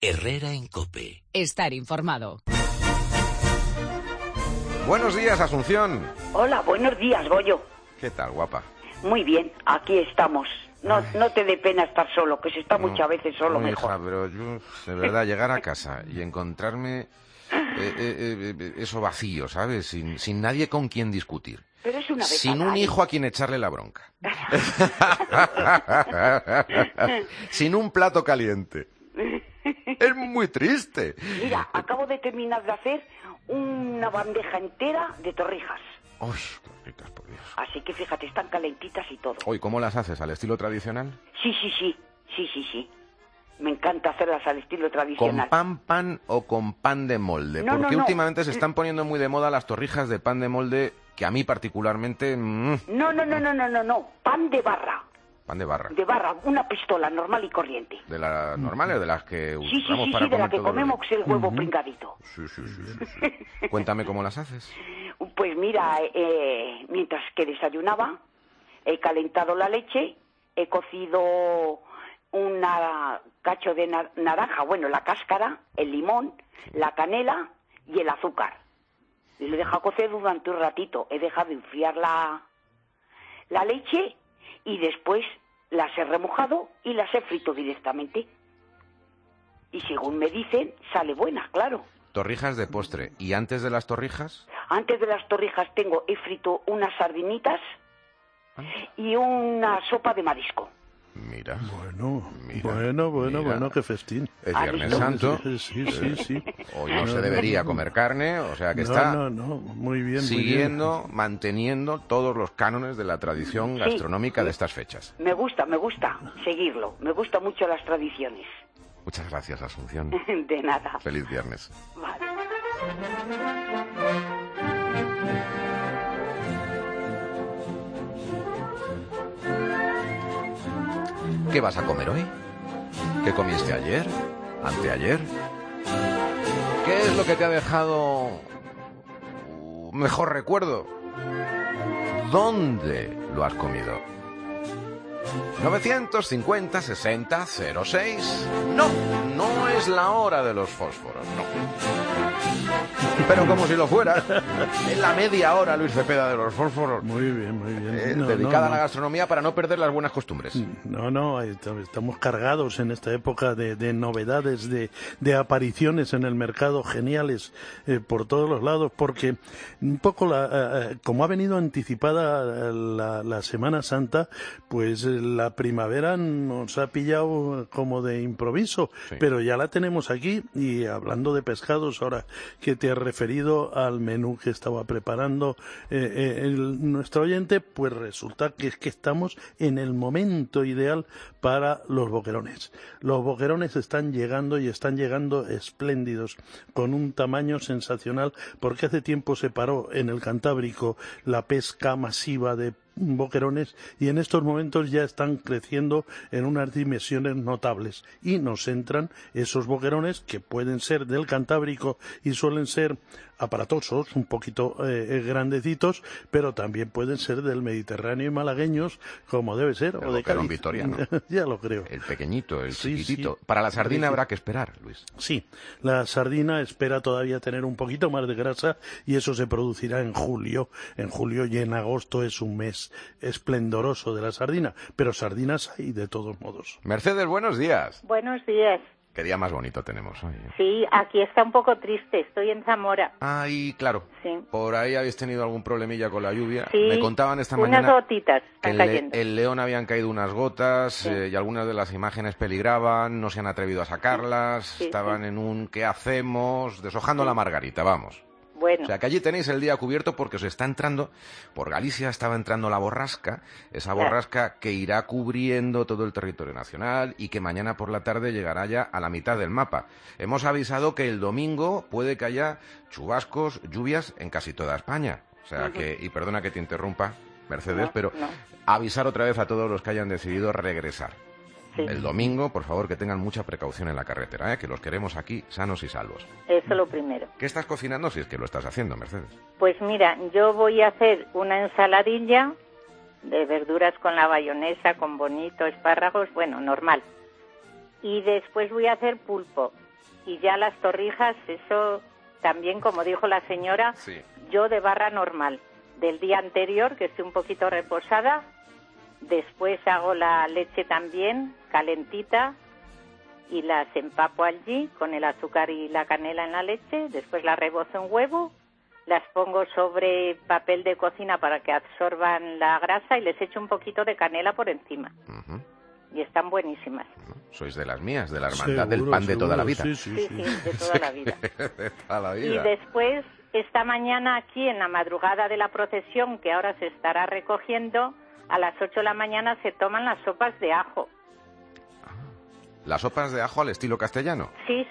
Herrera en COPE. Estar informado. Buenos días, Asunción. Hola, buenos días, Goyo. ¿Qué tal, guapa? Muy bien, aquí estamos. No te dé pena estar solo, que se está muchas veces solo mejor. Hija, pero yo, de verdad, llegar a casa y encontrarme eso vacío, ¿sabes? Sin nadie con quien discutir. Pero es una vez sin un hijo a quien echarle la bronca. Sin un plato caliente. Es muy triste. Mira, acabo de terminar de hacer una bandeja entera de torrijas. Uy, qué ricas, por Dios. Así que fíjate, están calentitas y todo. Uy, ¿cómo las haces? ¿Al estilo tradicional? Sí. Me encanta hacerlas al estilo tradicional. ¿Con pan o con pan de molde? Porque últimamente se están poniendo muy de moda las torrijas de pan de molde, que a mí particularmente... No. Pan de barra. Pan de barra. De barra, una pistola normal y corriente. ¿De las normales, de las que usamos sí, para de la comer que todos los comemos días? el huevo pringadito. Sí. Cuéntame cómo las haces. Pues mira, mientras que desayunaba, he calentado la leche, he cocido una cacho de naranja, bueno, la cáscara, el limón, la canela y el azúcar. Y lo he dejado cocer durante un ratito. He dejado enfriar la leche y después las he remojado y las he frito directamente. Y según me dicen, sale buena, claro. Torrijas de postre. ¿Y antes de las torrijas? Antes de las torrijas he frito unas sardinitas y una sopa de marisco. Mira. Bueno, qué festín. Es Viernes Santo. Sí. Hoy no se debería comer carne, o sea que está muy bien, siguiendo, manteniendo todos los cánones de la tradición gastronómica de estas fechas. Me gusta seguirlo. Me gustan mucho las tradiciones. Muchas gracias, Asunción. De nada. Feliz viernes. Vale. ¿Qué vas a comer hoy? ¿Qué comiste ayer? ¿Anteayer? ¿Qué es lo que te ha dejado mejor recuerdo? ¿Dónde lo has comido? 950-60-06. No es la hora de los fósforos, no. Pero como si lo fuera. En la media hora, Luis Cepeda, de los fósforos. Muy bien. Dedicada a la gastronomía para no perder las buenas costumbres. Estamos cargados en esta época de novedades, de apariciones en el mercado geniales por todos los lados, porque un poco como ha venido anticipada la Semana Santa, pues la primavera nos ha pillado como de improviso, pero ya la tenemos aquí. Y hablando de pescados, ahora que te has referido al menú que estaba preparando nuestro oyente, pues resulta que es que estamos en el momento ideal para los boquerones. Los boquerones están llegando y están llegando espléndidos, con un tamaño sensacional, porque hace tiempo se paró en el Cantábrico la pesca masiva de boquerones y en estos momentos ya están creciendo en unas dimensiones notables y nos entran esos boquerones que pueden ser del Cantábrico y suelen ser aparatosos, un poquito grandecitos, pero también pueden ser del Mediterráneo y malagueños, como debe ser, el o de boquerón Cádiz. Vitoriano. Ya lo creo. El pequeñito, el chiquitito. Sí. Para la sardina habrá que esperar, Luis. Sí, la sardina espera todavía tener un poquito más de grasa y eso se producirá en julio. En julio y en agosto es un mes esplendoroso de la sardina, pero sardinas hay de todos modos. Mercedes, buenos días. Buenos días. Qué día más bonito tenemos hoy. Sí, aquí está un poco triste, estoy en Zamora. Ay, claro. Sí. Por ahí habéis tenido algún problemilla con la lluvia. Sí, me contaban esta unas mañana gotitas que están cayendo. en León habían caído unas gotas Sí. y algunas de las imágenes peligraban, no se han atrevido a sacarlas, Sí, estaban en un ¿qué hacemos? Deshojando la margarita, vamos. Bueno, O sea, que allí tenéis el día cubierto porque os está entrando, por Galicia estaba entrando la borrasca, esa borrasca que irá cubriendo todo el territorio nacional y que mañana por la tarde llegará ya a la mitad del mapa. Hemos avisado que el domingo puede que haya chubascos, lluvias en casi toda España. O sea que, y perdona que te interrumpa, Mercedes, pero avisar otra vez a todos los que hayan decidido regresar. sí. El domingo, por favor, que tengan mucha precaución en la carretera, que los queremos aquí sanos y salvos. Eso lo primero. ¿Qué estás cocinando si es que lo estás haciendo, Mercedes? Pues mira, yo voy a hacer una ensaladilla de verduras con la bayonesa, con bonito, espárragos, bueno, normal. Y después voy a hacer pulpo. Y ya las torrijas, eso también, como dijo la señora, Sí. yo de barra normal, del día anterior, que estoy un poquito reposada, después hago la leche también, calentita, y las empapo allí con el azúcar y la canela en la leche, después las rebozo en huevo, las pongo sobre papel de cocina para que absorban la grasa y les echo un poquito de canela por encima. Ujú. Y están buenísimas. Sois de las mías, de la hermandad del Seguro, pan de toda la seguro, vida. sí, Sí, de toda la vida. De toda la Y vida. después, esta mañana aquí, en la madrugada de la procesión, que ahora se estará recogiendo, a las 8 de la mañana se toman las sopas de ajo. Las sopas de ajo al estilo castellano. Sí.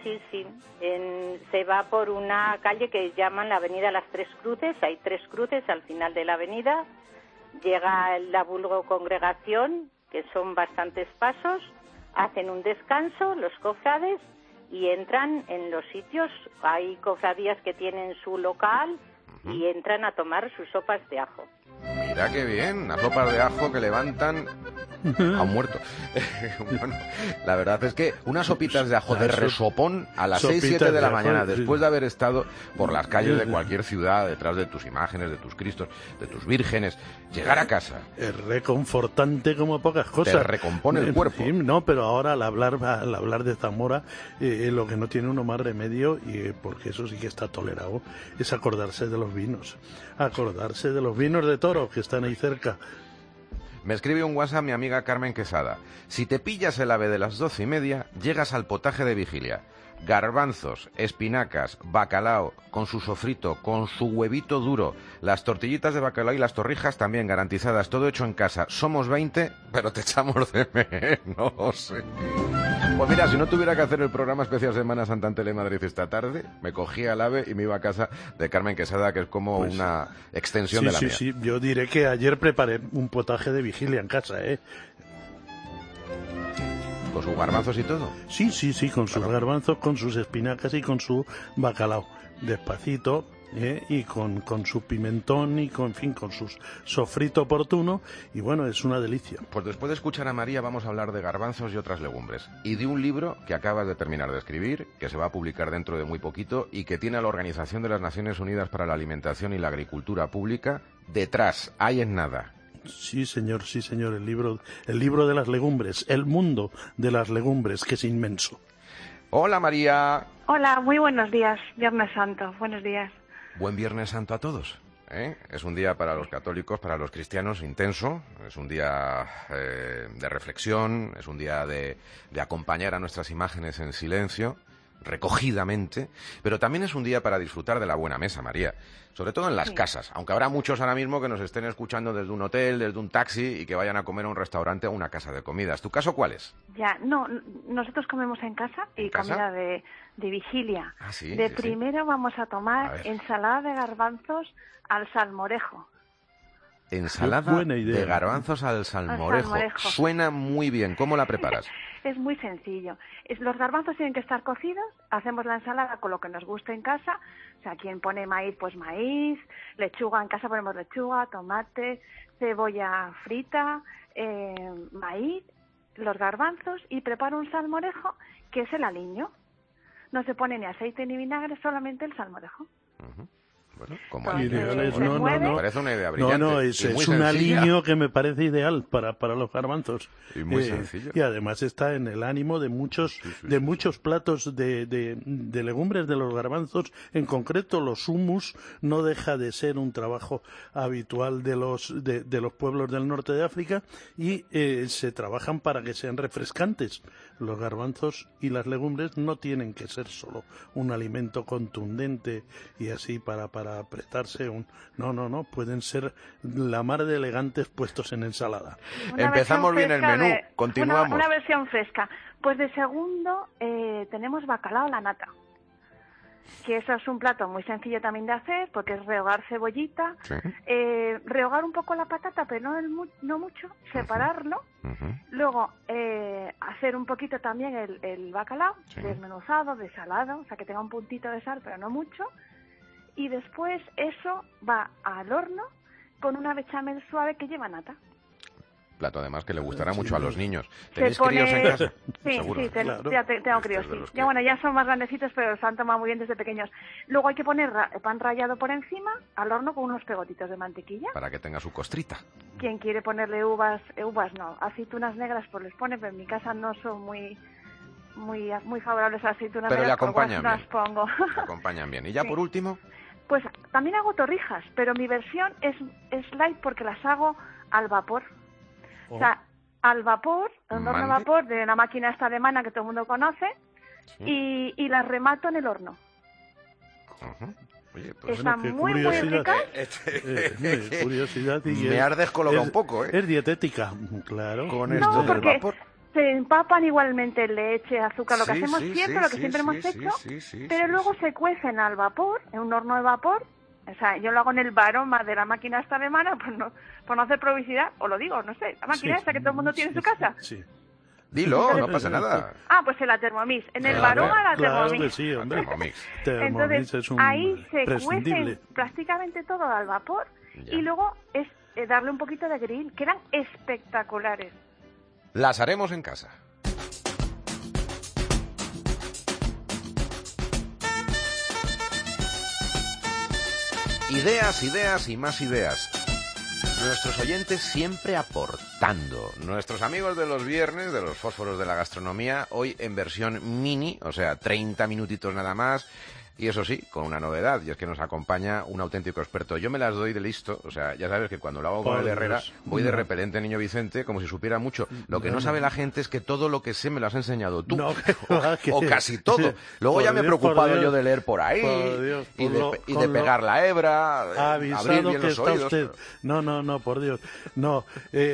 Se va por una calle que llaman la Avenida Las Tres Cruces. Hay 3 cruces al final de la avenida. Llega la vulgo congregación, que son bastantes pasos. Hacen un descanso, los cofrades, y entran en los sitios. Hay cofradías que tienen su local y entran a tomar sus sopas de ajo. Mira qué bien, las sopas de ajo que levantan a un muerto. Bueno, la verdad es que unas sopitas de ajo de resopón a las 6, 7 de la mañana, después de haber estado por las calles de cualquier ciudad, detrás de tus imágenes, de tus cristos, de tus vírgenes, llegar a casa. Es reconfortante como pocas cosas. Te recompone el cuerpo. Sí, no, pero ahora al hablar de Zamora, lo que no tiene uno más remedio, y porque eso sí que está tolerado, es acordarse de los vinos. Acordarse de los vinos de toro que están ahí cerca. Me escribe un WhatsApp mi amiga Carmen Quesada. Si te pillas el ave de las 12:30, llegas al potaje de vigilia. Garbanzos, espinacas, bacalao, con su sofrito, con su huevito duro, las tortillitas de bacalao y las torrijas también garantizadas, todo hecho en casa. Somos 20, pero te echamos de menos. sé. Pues mira, si no tuviera que hacer el programa especial Semana Santa en Telemadrid esta tarde, me cogía el ave y me iba a casa de Carmen Quesada, que es como Pues, una extensión de la mía. Sí, yo diré que ayer preparé un potaje de vigilia en casa, ¿eh? Con sus garbanzos y todo. Sí, con sus garbanzos, con sus espinacas y con su bacalao. Despacito, y con su pimentón y con su sofrito oportuno. Y bueno, es una delicia. Pues después de escuchar a María vamos a hablar de garbanzos y otras legumbres. Y de un libro que acabas de terminar de escribir, que se va a publicar dentro de muy poquito y que tiene a la Organización de las Naciones Unidas para la Alimentación y la Agricultura Pública detrás. Ahí en nada. Sí, señor, el libro de las legumbres, el mundo de las legumbres, que es inmenso. Hola María. Hola, muy buenos días, Viernes Santo, buenos días. Buen Viernes Santo a todos. Es un día para los católicos, para los cristianos intenso, es un día de reflexión, es un día de acompañar a nuestras imágenes en silencio, recogidamente, pero también es un día para disfrutar de la buena mesa, María, sobre todo en las casas, aunque habrá muchos ahora mismo que nos estén escuchando desde un hotel, desde un taxi y que vayan a comer a un restaurante o una casa de comidas. ¿Tu caso cuál es? Ya, no, nosotros comemos en casa y comida de vigilia. Ah, sí, de sí, primero vamos a tomar ver. ensalada de garbanzos al salmorejo. Ensalada buena idea. de garbanzos al salmorejo. Suena muy bien. ¿Cómo la preparas? Es muy sencillo. Los garbanzos tienen que estar cocidos, hacemos la ensalada con lo que nos guste en casa. O sea, quien pone maíz, pues maíz, lechuga, en casa ponemos lechuga, tomate, cebolla frita, maíz, los garbanzos, y preparo un salmorejo que es el aliño. No se pone ni aceite ni vinagre, solamente el salmorejo. Uh-huh. Bueno, como Entonces, aliño, Ideales, se mueve. me parece una idea brillante. No, y es muy un sencilla. aliño que me parece ideal para los garbanzos. Y muy sencillo. Y además está en el ánimo de muchos muchos platos de legumbres de los garbanzos. En concreto, los hummus no deja de ser un trabajo habitual de los pueblos del norte de África, y se trabajan para que sean refrescantes. Los garbanzos y las legumbres no tienen que ser solo un alimento contundente y así para apretarse no, pueden ser la mar de elegantes puestos en ensalada. Empezamos bien el menú, continuamos. Una versión fresca. Pues de segundo tenemos bacalao a la nata, que eso es un plato muy sencillo también de hacer, porque es rehogar cebollita, Sí. rehogar un poco la patata, pero no mucho, separarlo, Uh-huh. luego hacer un poquito también el bacalao, Sí. desmenuzado, desalado, o sea que tenga un puntito de sal, pero no mucho, y después eso va al horno con una bechamel suave que lleva nata. plato además que le gustará mucho a los niños. Se ¿Tenéis pone- críos en casa? Sí, Seguro. sí, Claro. ya tengo críos, Estos de sí. los Ya, bueno, ya son más grandecitos, pero se han tomado muy bien desde pequeños. Luego hay que poner pan rallado por encima, al horno con unos pegotitos de mantequilla. Para que tenga su costrita. Quien quiere ponerle uvas no, aceitunas negras pues les pone, pero en mi casa no son muy favorables a las aceitunas Pero le negras, acompañan las bien. pongo. Le acompañan bien. Y ya Sí. por último, Pues también hago torrijas, pero mi versión es light porque las hago al vapor. Oh. O sea, al vapor, en un horno a Mande. vapor de la máquina esta de Mana que todo el mundo conoce, Sí. y las remato en el horno. Ujú. Oye, pues Están qué muy, muy curiosidad. ricas. Curiosidad y me has descolocado es- un poco, ¿eh? Es dietética, claro. Con No, esto del porque vapor. se empapan igualmente leche, azúcar, lo que Sí, hacemos sí, siempre, sí, lo que sí, siempre sí, hemos sí, hecho, sí, pero sí, luego sí. se cuecen al vapor, en un horno de vapor. O sea, yo lo hago en el varoma de la máquina esta de Mana, por no hacer publicidad, o lo digo, no sé, la máquina Sí. esta que todo el mundo tiene en su casa. Sí. Dilo, no pasa nada. Ah, pues en la Thermomix, en el Claro, varoma la Claro que Thermomix. sí, hombre. Thermomix. Thermomix Entonces, es un ahí se prescindible. cuecen prácticamente todo al vapor Ya. y luego es darle un poquito de grill. Quedan espectaculares. Las haremos en casa. Ideas, ideas y más ideas. Nuestros oyentes siempre aportando. Nuestros amigos de los viernes, de los fósforos de la gastronomía, hoy en versión mini, o sea, 30 minutitos nada más. Y eso sí, con una novedad, y es que nos acompaña un auténtico experto. Yo me las doy de listo, o sea, ya sabes que cuando lo hago con Por el Herrera, Dios. voy de No. repelente Niño Vicente, como si supiera mucho. Lo que no No, sabe no. la gente es que todo lo que sé me lo has enseñado tú. No, que va, que- O casi todo. Luego Por ya me he Dios, preocupado por Dios. yo de leer por ahí, Por Dios, y por de, lo- y con de lo pegar la hebra, abrir Avisado bien que los está oídos. usted. No, por Dios. No,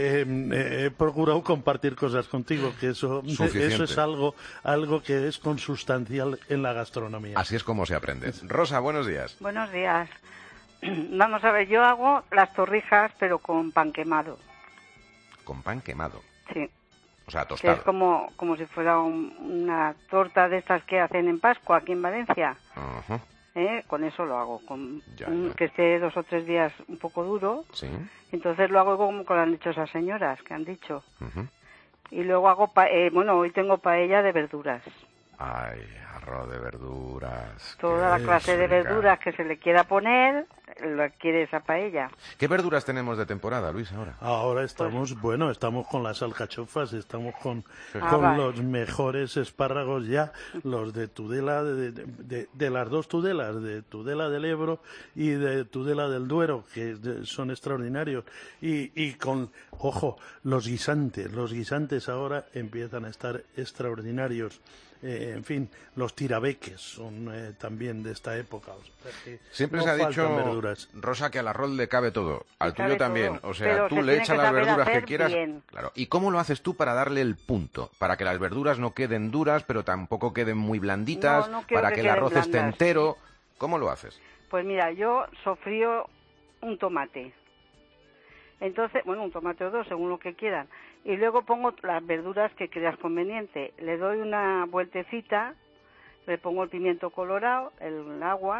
he procurado compartir cosas contigo, que eso Suficiente. es algo que es consustancial en la gastronomía. Así es como se aprende. Rosa, buenos días. Buenos días. Vamos a ver, yo hago las torrijas, pero con pan quemado. Con pan quemado. Sí. O sea, Que es tostado. como si fuera una torta de estas que hacen en Pascua aquí en Valencia. Ajá. Con eso lo hago. Con Ya. que esté 2 o 3 días un poco duro. Sí. Entonces lo hago como lo han hecho esas señoras que han dicho. Ujú. Y luego hago, hoy tengo paella de verduras. Ay, arroz de verduras. Toda la qué clase de rica. verduras que se le quiera poner, lo quiere esa paella. ¿Qué verduras tenemos de temporada, Luis, ahora? Ahora estamos con las alcachofas, estamos con vale. los mejores espárragos ya, los de Tudela, de las dos Tudelas, de Tudela del Ebro y de Tudela del Duero, que son extraordinarios. Y con, ojo, los guisantes ahora empiezan a estar extraordinarios. En fin, los tirabeques son también de esta época. O sea que Siempre no se ha faltan dicho, verduras. Rosa, que al arroz le cabe todo. Al Le tuyo cabe también. todo, O sea, pero tú se le tiene echas que las saber verduras que hacer quieras. bien. Claro. ¿Y cómo lo haces tú para darle el punto? Para que las verduras no queden duras, pero tampoco queden muy blanditas. No quiero para que que el queden arroz esté blandas. entero. ¿Cómo lo haces? Pues mira, yo sofrío un tomate. Entonces, un tomate o 2, según lo que quieran. Y luego pongo las verduras que creas conveniente. Le doy una vueltecita, le pongo el pimiento colorado, el agua,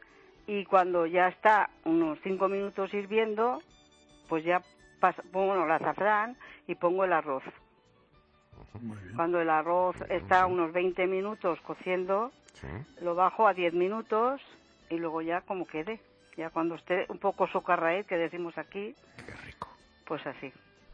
y cuando ya está unos 5 minutos hirviendo, pues ya pongo el azafrán y pongo el arroz. Muy bien. Cuando el arroz está unos 20 minutos cociendo, Sí. lo bajo a 10 minutos y luego ya como quede. Ya cuando esté un poco socarraíz, que decimos aquí, Qué rico. pues así.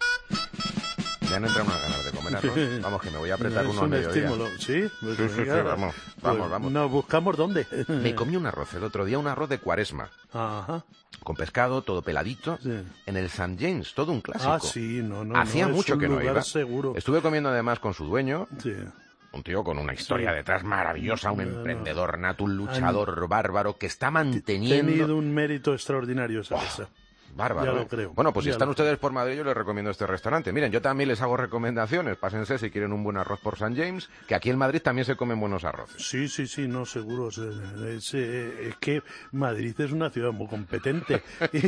Ya no entran unas ganas de comer arroz. Vamos, que me voy a apretar Es uno a un mediodía. estímulo, ¿sí? Pues Sí, sí, venga, vamos, pues vamos. ¿Nos buscamos dónde? Me comí un arroz el otro día, un arroz de Cuaresma. Ajá, Con pescado, todo peladito. sí. En el St. James, todo un clásico. Ah, sí, no. Hacía es mucho un que no lugar iba. seguro. Estuve comiendo además con su dueño, Sí. un tío con una historia Sí. detrás maravillosa, un No, no. emprendedor nato, un luchador bárbaro que está manteniendo... Tenido un mérito extraordinario esa mesa. Bárbaro. Ya lo ¿eh? creo. Bueno, pues si Ya están lo ustedes por Madrid, yo les recomiendo este restaurante. Miren, yo también les hago recomendaciones. Pásense si quieren un buen arroz por St. James, que aquí en Madrid también se comen buenos arroces. Sí, no, seguro. Es que Madrid es una ciudad muy competente.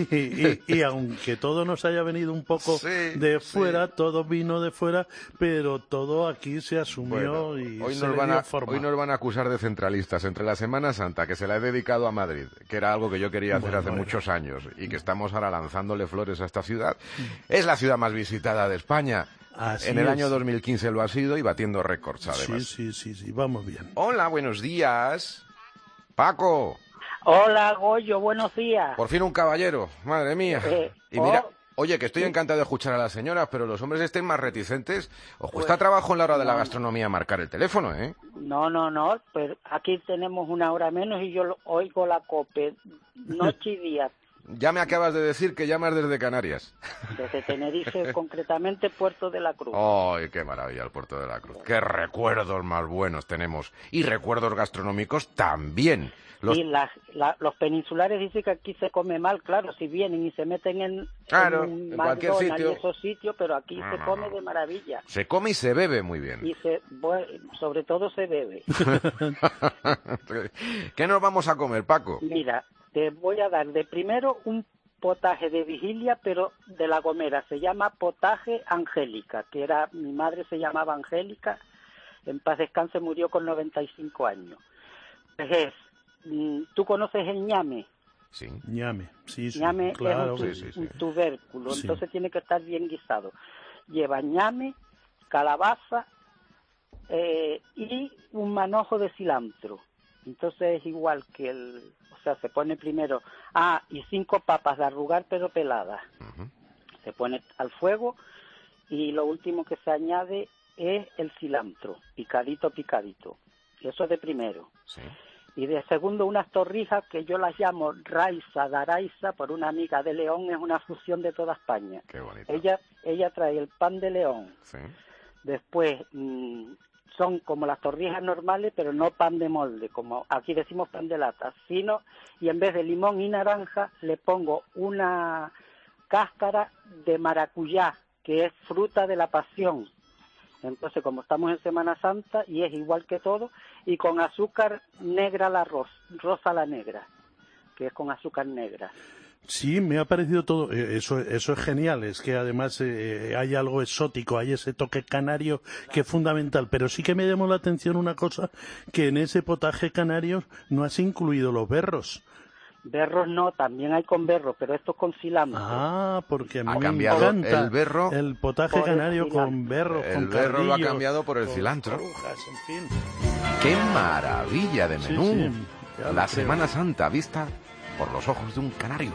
y aunque todo nos haya venido un poco Sí, de sí. fuera, todo vino de fuera, pero todo aquí se asumió Bueno, y hoy se nos, le dio van forma. hoy nos van a acusar de centralistas entre la Semana Santa, que se la he dedicado a Madrid, que era algo que yo quería hacer hace muchos años, y que estamos ahora a la lanzándole flores a esta ciudad. Es la ciudad más visitada de España. Así en el es. año 2015 lo ha sido y batiendo récords, además. Sí, vamos bien. Hola, buenos días. Paco. Hola, Goyo, buenos días. Por fin un caballero, madre mía. Y mira, oye, que estoy encantado de escuchar a las señoras, pero los hombres estén más reticentes. Os cuesta trabajo en la hora de la gastronomía marcar el teléfono, ¿eh? No, pero aquí tenemos una hora menos y yo oigo la COPE noche y día. Ya me acabas de decir que llamas desde Canarias. Desde Tenerife, concretamente Puerto de la Cruz. ¡Ay, qué maravilla el Puerto de la Cruz! ¡Qué recuerdos más buenos tenemos! Y recuerdos gastronómicos también. Y los peninsulares dicen que aquí se come mal, claro, si vienen y se meten en en cualquier sitio. Y esos sitios, pero aquí se come de maravilla. Se come y se bebe muy bien. Y sobre todo se bebe. ¿Qué nos vamos a comer, Paco? Mira, te voy a dar de primero un potaje de vigilia, pero de La Gomera. Se llama potaje Angélica, mi madre se llamaba Angélica, en paz descanse, murió con 95 años. ¿Tú conoces el ñame? Sí. Ñame, sí, ñame claro. Es un tubérculo, Sí. entonces tiene que estar bien guisado. Lleva ñame, calabaza y un manojo de cilantro. Entonces es igual que se pone primero, y 5 papas de arrugar pero peladas. Uh-huh. Se pone al fuego y lo último que se añade es el cilantro, picadito. Eso es de primero. Sí. Y de segundo unas torrijas que yo las llamo raiza daraiza por una amiga de León, es una fusión de toda España. Qué bonito. Ella trae el pan de León. Sí. Después son como las torrijas normales, pero no pan de molde, como aquí decimos pan de lata, sino, y en vez de limón y naranja, le pongo una cáscara de maracuyá, que es fruta de la pasión. Entonces, como estamos en Semana Santa, y es igual que todo, y con azúcar negra rosa la negra, que es con azúcar negra. Sí, me ha parecido todo, eso es genial, es que además hay algo exótico, hay ese toque canario que es fundamental, pero sí que me llamó la atención una cosa, que en ese potaje canario no has incluido los berros. Berros no, también hay con berro, pero esto es con cilantro. Porque a mí Ha me cambiado encanta el berro. el potaje canario con berro, El con berro lo ha cardillo, cambiado por el con cilantro. orujas, en fin. ¡Qué maravilla de menú! Sí, ya lo La creo. Semana Santa vista por los ojos de un canario.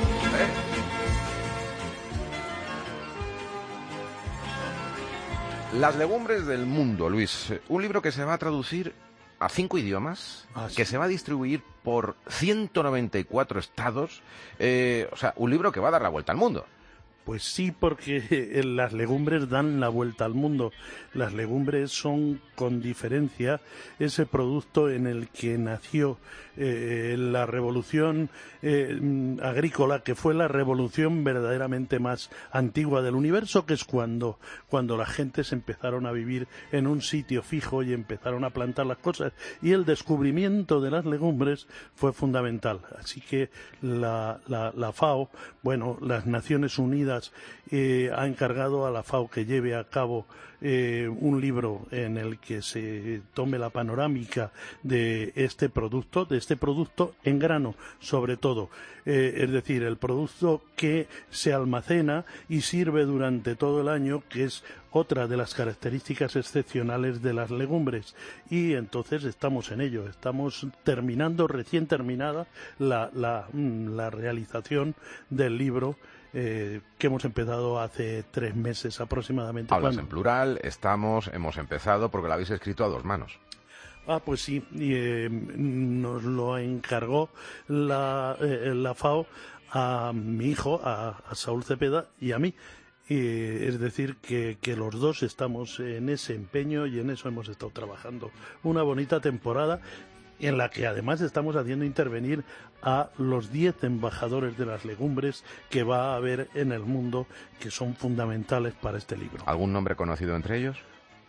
Las legumbres del mundo, Luis. Un libro que se va a traducir a 5 idiomas, Sí. que se va a distribuir por 194 estados. Un libro que va a dar la vuelta al mundo. Pues sí, porque las legumbres dan la vuelta al mundo. Las legumbres son, con diferencia, ese producto en el que nació la revolución agrícola, que fue la revolución verdaderamente más antigua del universo, que es cuando las gentes empezaron a vivir en un sitio fijo y empezaron a plantar las cosas. Y el descubrimiento de las legumbres fue fundamental. Así que la FAO, las Naciones Unidas ha encargado a la FAO que lleve a cabo un libro en el que se tome la panorámica de este producto en grano, sobre todo. Es decir, el producto que se almacena y sirve durante todo el año, que es otra de las características excepcionales de las legumbres. Y entonces estamos en ello, estamos recién terminada la realización del libro que hemos empezado hace 3 meses aproximadamente. Hablas en plural, hemos empezado porque lo habéis escrito a 2 manos. Pues sí, nos lo encargó la FAO a mi hijo, a Saúl Cepeda y a mí. Es decir, que los dos estamos en ese empeño y en eso hemos estado trabajando. Una bonita temporada en la que además estamos haciendo intervenir a los 10 embajadores de las legumbres que va a haber en el mundo, que son fundamentales para este libro. ¿Algún nombre conocido entre ellos?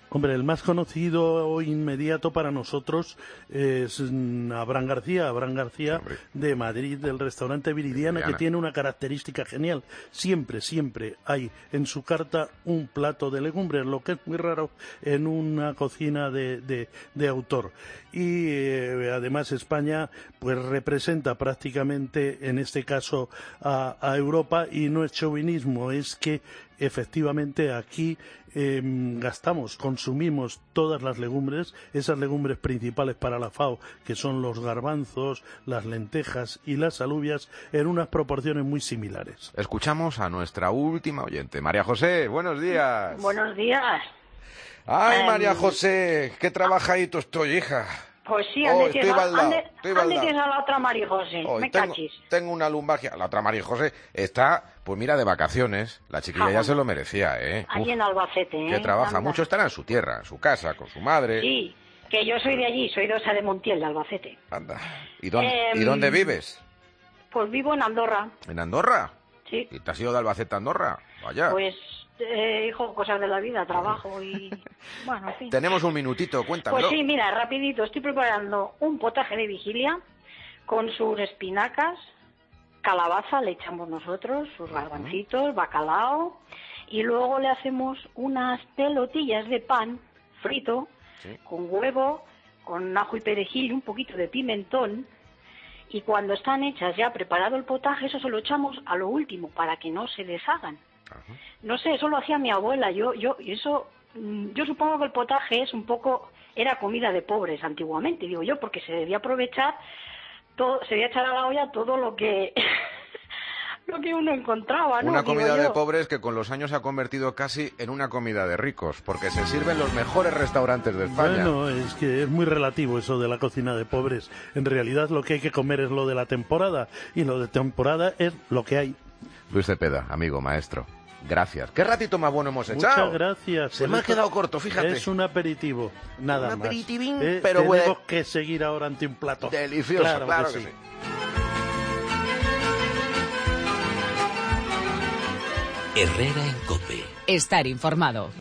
Hombre, el más conocido o inmediato para nosotros es Abraham García Hombre. de Madrid, del restaurante Viridiana, que tiene una característica genial. Siempre hay en su carta un plato de legumbres, lo que es muy raro en una cocina de autor. Y además España pues representa prácticamente en este caso a Europa, y no es chauvinismo, es que efectivamente aquí consumimos todas las legumbres, esas legumbres principales para la FAO, que son los garbanzos, las lentejas y las alubias, en unas proporciones muy similares. Escuchamos a nuestra última oyente, María José. Buenos días. Buenos días. Ay, María José, qué trabajadito estoy, hija. Pues sí, Estoy baldao. tienes a la otra María José, cachis. Tengo una lumbalgia. La otra María José está, pues mira, de vacaciones. La chiquilla ya se lo merecía, ¿eh? Allí en Albacete, que trabaja anda. mucho, estará en su tierra, en su casa, con su madre. Sí, que yo soy de allí, soy de Osa de Montiel, de Albacete. Anda. ¿Y dónde vives? Pues vivo en Andorra. ¿En Andorra? Sí. ¿Y te has ido de Albacete a Andorra? Vaya. Pues, hijo, cosas de la vida, trabajo y... bueno, en fin. Tenemos un minutito, cuéntamelo. Pues sí, mira, rapidito, estoy preparando un potaje de vigilia con sus espinacas, calabaza, le echamos nosotros, sus garbancitos, bacalao, y luego le hacemos unas pelotillas de pan frito, con huevo, con ajo y perejil, un poquito de pimentón, y cuando están hechas ya preparado el potaje, eso se lo echamos a lo último, para que no se deshagan. No sé, eso lo hacía mi abuela, yo supongo que el potaje es un poco, era comida de pobres antiguamente, digo yo, porque se debía aprovechar todo, se debía echar a la olla todo lo que lo que uno encontraba, ¿no? Una comida de pobres que con los años se ha convertido casi en una comida de ricos, porque se sirven los mejores restaurantes de España. Bueno, es que es muy relativo eso de la cocina de pobres. En realidad lo que hay que comer es lo de la temporada, y lo de temporada es lo que hay. Luis Cepeda, amigo, maestro, gracias. ¿Qué ratito más bueno hemos echado? Muchas gracias. Se me ha quedado corto, fíjate. Es un aperitivo, nada más. Un aperitivín, pero tenemos que seguir ahora ante un plato. Delicioso, claro que sí. Herrera en COPE. Estar informado.